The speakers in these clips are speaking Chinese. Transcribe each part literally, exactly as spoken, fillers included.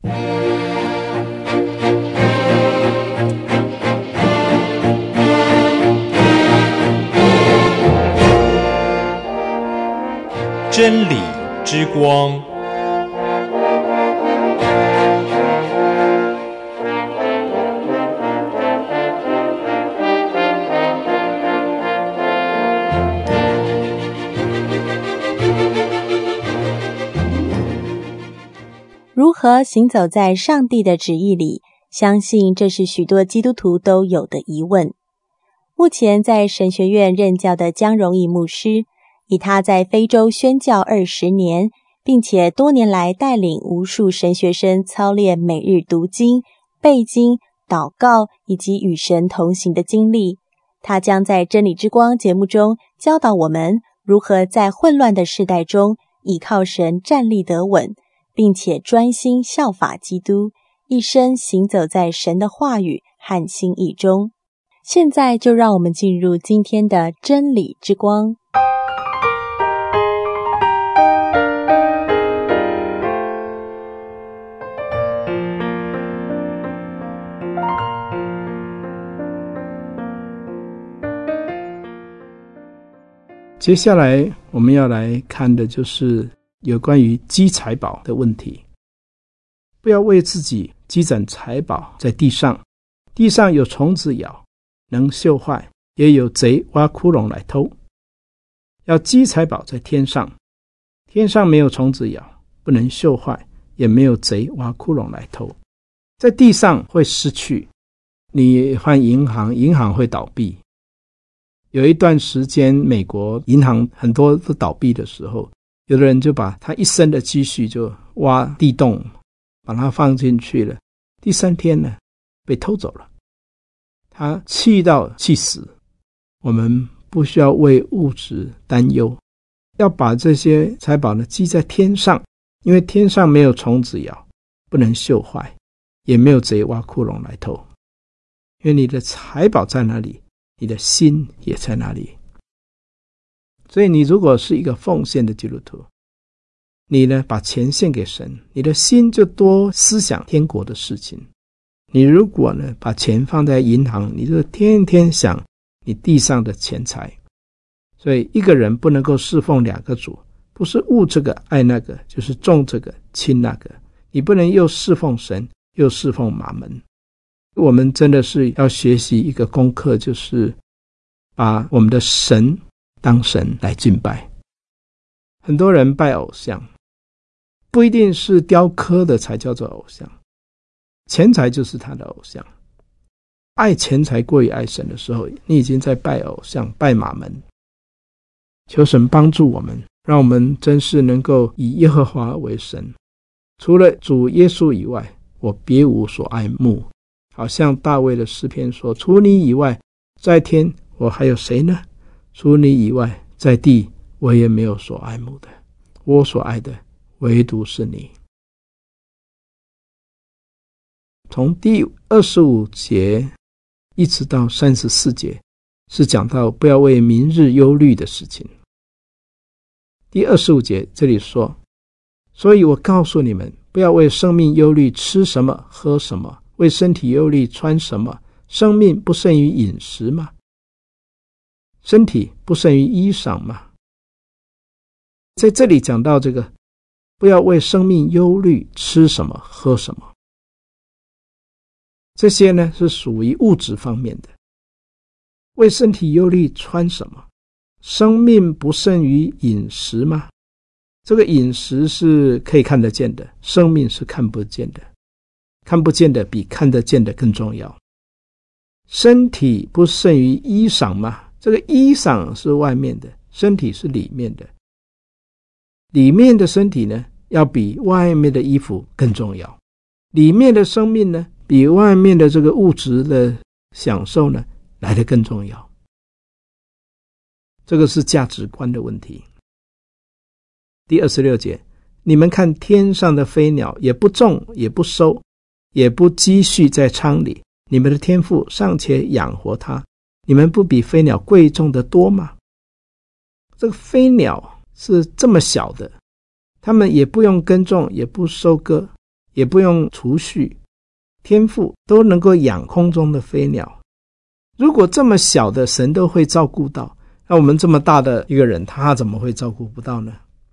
真理之光。 如何行走在上帝的旨意里？相信这是许多基督徒都有的疑问。目前在神学院任教的江荣义牧师，以他在非洲宣教二十年，并且多年来带领无数神学生操练每日读经、背经、祷告以及与神同行的经历，他将在真理之光节目中教导我们如何在混乱的世代中倚靠神站立得稳，并且专心效法基督，一生行走在神的话语和心意中。现在就让我们进入今天的真理之光。 接下来我们要来看的就是有关于积财宝的问题。不要为自己积攒财宝在地上，地上有虫子咬，能锈坏，也有贼挖窟窿来偷。要积财宝在天上，天上没有虫子咬，不能锈坏，也没有贼挖窟窿来偷。在地上会失去，你换银行，银行会倒闭。有一段时间美国银行很多都倒闭的时候，有的人就把他一生的积蓄就挖地洞，把它放进去了，第三天呢被偷走了，他气到气死。我们不需要为物质担忧，要把这些财宝呢积在天上，因为天上没有虫子咬，不能锈坏，也没有贼挖窟窿来偷。因为你的财宝在哪里，你的心也在哪里。所以你如果是一个奉献的基督徒，你呢把钱献给神，你的心就多思想天国的事情。你如果呢把钱放在银行，你就天天想你地上的钱财。所以一个人不能够侍奉两个主，不是恶这个爱那个，就是重这个轻那个。你不能又侍奉神又侍奉马门。我们真的是要学习一个功课，就是把我们的神当神来敬拜。很多人拜偶像，不一定是雕刻的才叫做偶像，钱财就是他的偶像。爱钱财过于爱神的时候，你已经在拜偶像，拜马门。求神帮助我们，让我们真是能够以耶和华为神，除了主耶稣以外，我别无所爱慕。好像大卫的诗篇说，除你以外，在天我还有谁呢？除你以外，在地我也没有所爱慕的，我所爱的唯独是你。从第二十五节一直到三十四节是讲到不要为明日忧虑的事情。第二十五节这里说，所以我告诉你们，不要为生命忧虑，吃什么喝什么，为身体忧虑，穿什么？生命不胜于饮食吗？身体不胜于衣裳吗？在这里讲到这个，不要为生命忧虑，吃什么喝什么。这些呢是属于物质方面的。为身体忧虑，穿什么？生命不胜于饮食吗？这个饮食是可以看得见的，生命是看不见的。看不见的比看得见的更重要。身体不胜于衣裳吗？这个衣裳是外面的，身体是里面的。里面的身体呢，要比外面的衣服更重要。里面的生命呢，比外面的这个物质的享受呢，来得更重要。这个是价值观的问题。第二十六节，你们看天上的飞鸟，也不种也不收，也不积蓄在仓里，你们的天父尚且养活它，你们不比飞鸟贵重得多吗？这个飞鸟是这么小的，他们也不用耕种，也不收割， 也不用储蓄，天父都能够养空中的飞鸟。如果这么小的神都会照顾到，那我们这么大的一个人，他怎么会照顾不到呢？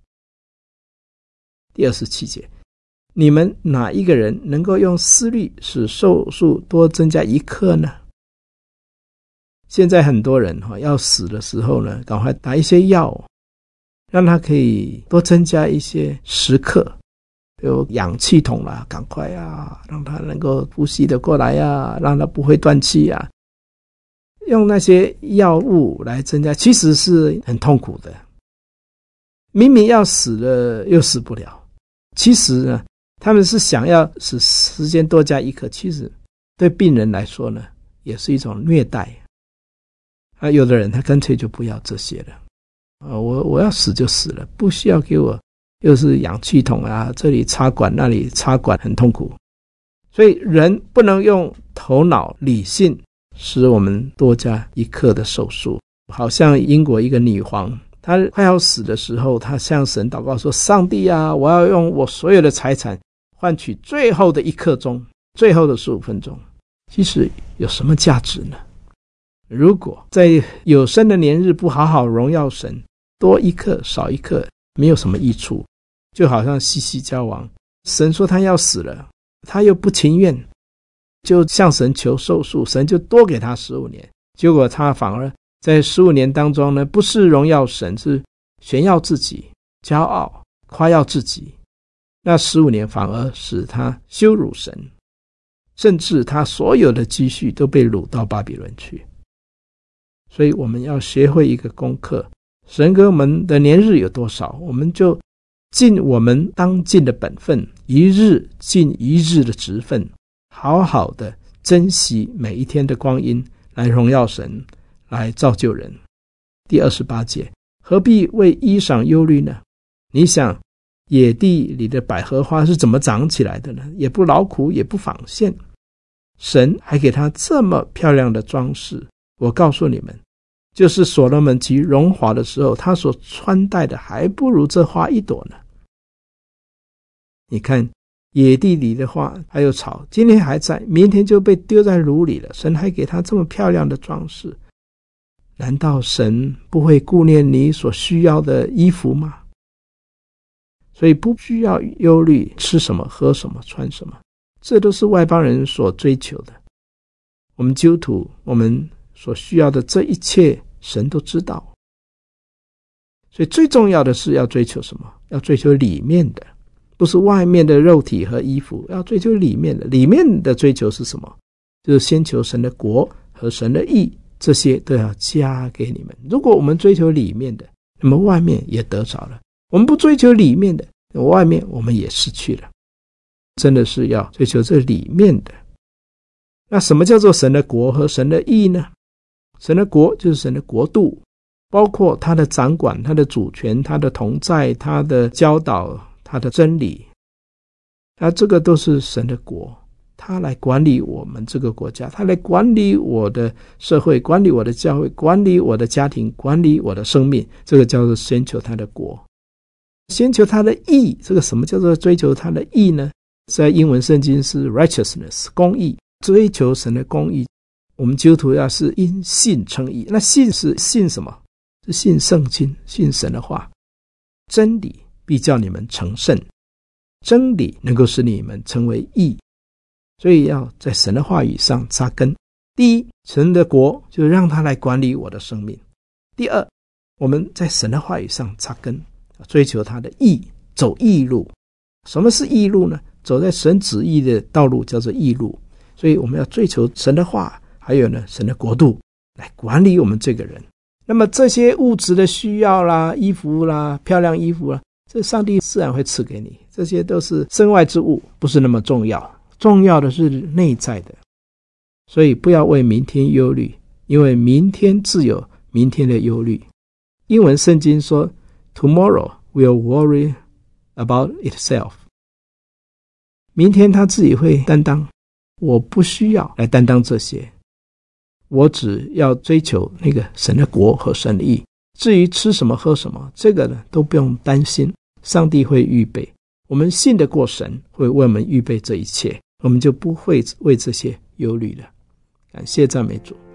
第二十七节，你们哪一个人能够用思虑使寿数多增加一刻呢？现在很多人要死的时候呢，赶快打一些药，让他可以多增加一些时刻，有氧气筒啦，赶快啊，让他能够呼吸得过来啊，让他不会断气啊。用那些药物来增加，其实是很痛苦的。明明要死了，又死不了。其实呢，他们是想要使时间多加一刻，其实对病人来说呢，也是一种虐待。啊，有的人他干脆就不要这些了。啊，我我要死就死了，不需要给我又是氧气筒啊，这里插管那里插管，很痛苦。所以人不能用头脑理性使我们多加一刻的寿数。好像英国一个女皇，她快要死的时候，她向神祷告说，上帝啊，我要用我所有的财产换取最后的一刻钟，最后的十五分钟。其实有什么价值呢？如果在有生的年日不好好荣耀神，多一刻少一刻没有什么益处。就好像西西家王，神说他要死了，他又不情愿，就向神求寿数，神就多给他十五年。结果他反而在十五年当中呢，不是荣耀神，是炫耀自己，骄傲夸耀自己。那十五年反而使他羞辱神，甚至他所有的积蓄都被掳到巴比伦去。所以我们要学会一个功课，神给我们的年日有多少，我们就尽我们当尽的本分，一日尽一日的职分，好好的珍惜每一天的光阴，来荣耀神，来造就人。第二十八节，何必为衣裳忧虑呢？你想野地里的百合花是怎么长起来的呢？也不劳苦，也不纺线，神还给他这么漂亮的装饰。我告诉你们，就是所罗门极荣华的时候，他所穿戴的还不如这花一朵呢。你看野地里的花还有草，今天还在，明天就被丢在炉里了，神还给他这么漂亮的装饰。难道神不会顾念你所需要的衣服吗？所以不需要忧虑吃什么喝什么穿什么，这都是外邦人所追求的。我们基督徒，我们所需要的这一切神都知道。所以最重要的是要追求什么？要追求里面的，不是外面的肉体和衣服，要追求里面的。里面的追求是什么？就是先求神的国和神的义，这些都要加给你们。如果我们追求里面的，那么外面也得着了。我们不追求里面的，外面我们也失去了。真的是要追求这里面的。那什么叫做神的国和神的义呢？神的国就是神的国度，包括他的掌管，他的主权，他的同在，他的教导，他的真理。那这个都是神的国，他来管理我们这个国家，他来管理我的社会，管理我的教会，管理我的家庭，管理我的生命。这个叫做先求他的国，先求他的义。这个什么叫做追求他的义呢？在英文圣经是 righteousness 公义，追求神的公义。我们基督徒要是因信称义，那信是信什么？是信圣经，信神的话。真理必叫你们成圣，真理能够使你们成为义。所以要在神的话语上扎根。第一，神的国就让他来管理我的生命。第二，我们在神的话语上扎根，追求他的义，走义路。什么是义路呢？走在神旨意的道路叫做义路。所以我们要追求神的话，还有呢神的国度来管理我们这个人。那么这些物质的需要啦，衣服啦，漂亮衣服啦，这上帝自然会赐给你，这些都是身外之物，不是那么重要，重要的是内在的。所以不要为明天忧虑，因为明天自有明天的忧虑。英文圣经说 Tomorrow will worry about itself， 明天他自己会担当，我不需要来担当这些，我只要追求那个神的国和神的义。至于吃什么喝什么，这个呢都不用担心，上帝会预备。 我们信得过神，会为我们预备这一切，我们就不会为这些忧虑了。感谢赞美主。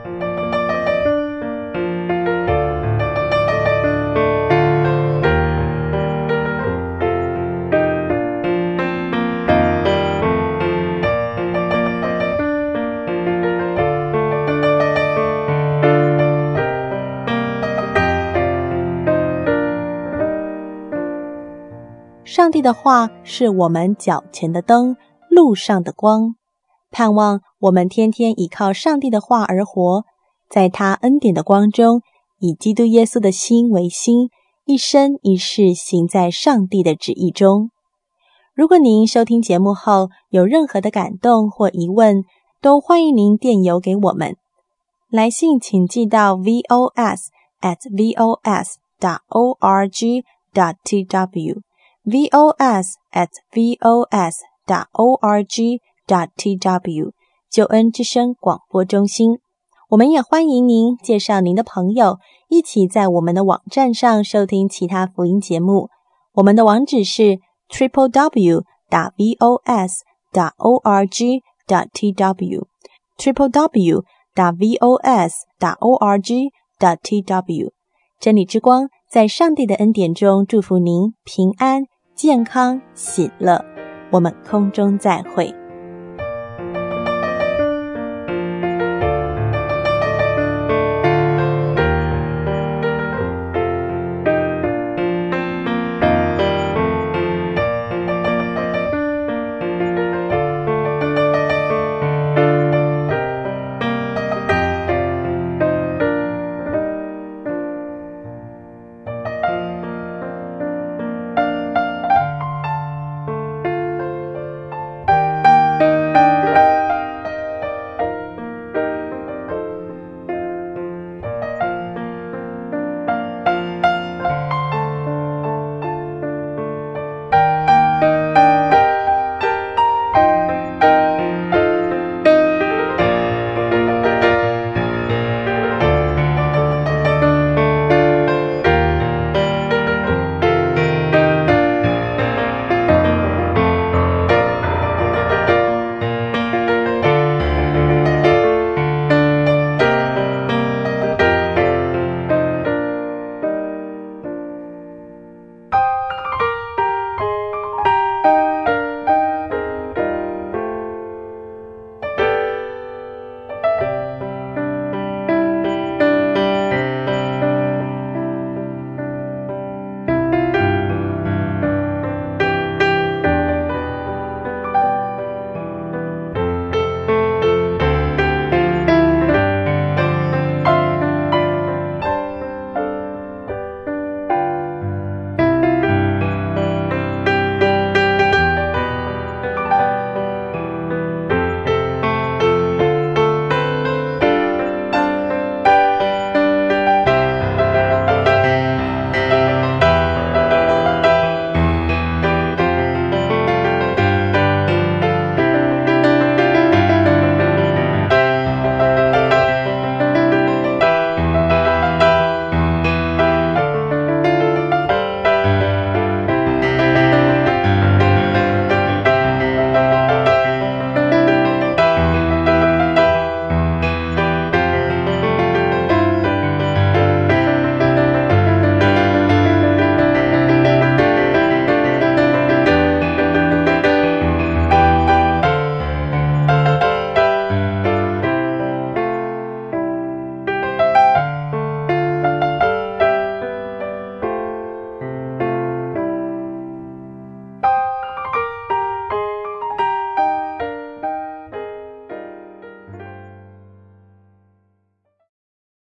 上帝的话是我们脚前的灯，路上的光。盼望我们天天倚靠上帝的话而活，在他恩典的光中，以基督耶稣的心为心，一生一世行在上帝的旨意中。如果您收听节目后有任何的感动或疑问，都欢迎您电邮给我们。来信请寄到 v o s at v o s dot org dot t w v o s at v o s dot org dot t w 救恩之声广播中心。我们也欢迎您介绍您的朋友，一起在我们的网站上收听其他福音节目。我们的网址是 triple w dot v o s dot org dot t w triple w dot v o s dot org dot t w 真理之光在上帝的恩典中祝福您平安健康喜乐，我们空中再会。